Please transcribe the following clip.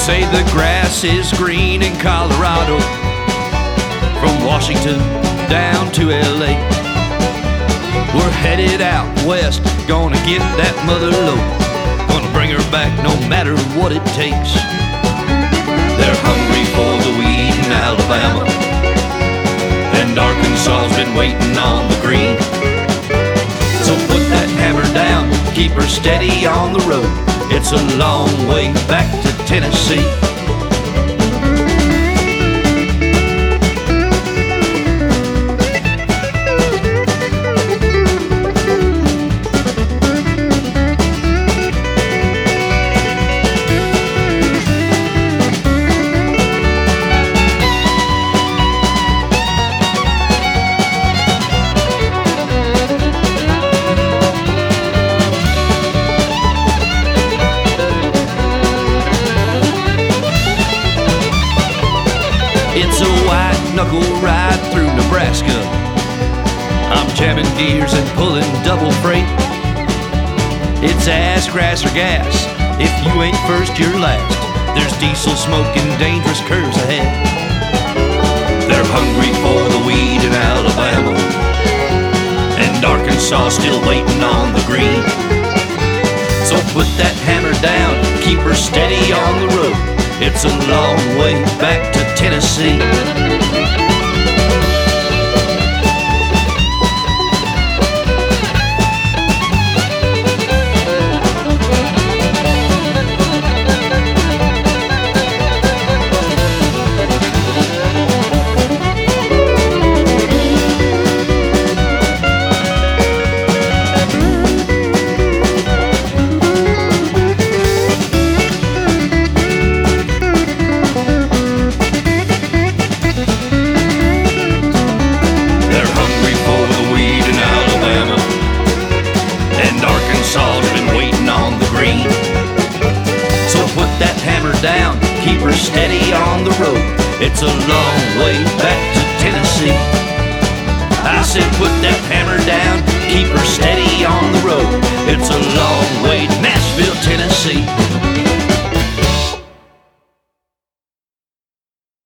say the grass is green in Colorado, from Washington down to LA. We're headed out west, gonna get that mother low, gonna bring her back no matter what it takes. They're hungry for the wheat in Alabama, and Arkansas's been waiting on the green. So put that hammer down, keep her steady on the road. It's a long way back to Tennessee. It's a white-knuckle ride through Nebraska. I'm jamming gears and pulling double freight. It's ass, grass, or gas. If you ain't first, you're last. There's diesel smoke and dangerous curves ahead. They're hungry for the weed in Alabama, and Arkansas still waiting on the green. So put that hammer down, keep her steady on the road. It's a long way back to Tennessee. Arkansas's been waiting on the green. So put that hammer down, keep her steady on the road. It's a long way back to Tennessee. I said put that hammer down, keep her steady on the road. It's a long